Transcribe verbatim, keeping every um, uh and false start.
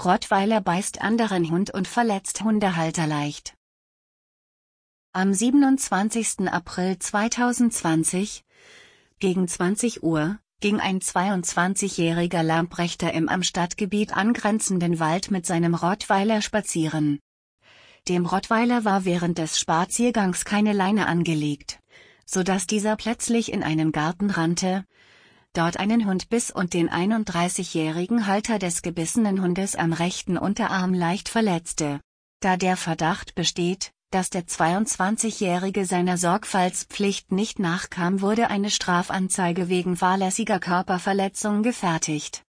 Rottweiler beißt anderen Hund und verletzt Hundehalter leicht. Am siebenundzwanzigsten April zweitausendzwanzig, gegen zwanzig Uhr, ging ein zweiundzwanzigjähriger Lamprechter im am Stadtgebiet angrenzenden Wald mit seinem Rottweiler spazieren. Dem Rottweiler war während des Spaziergangs keine Leine angelegt, sodass dieser plötzlich in einen Garten rannte, dort einen Hund biss und den einunddreißigjährigen Halter des gebissenen Hundes am rechten Unterarm leicht verletzte. Da der Verdacht besteht, dass der zweiundzwanzigjährige seiner Sorgfaltspflicht nicht nachkam, wurde eine Strafanzeige wegen fahrlässiger Körperverletzung gefertigt.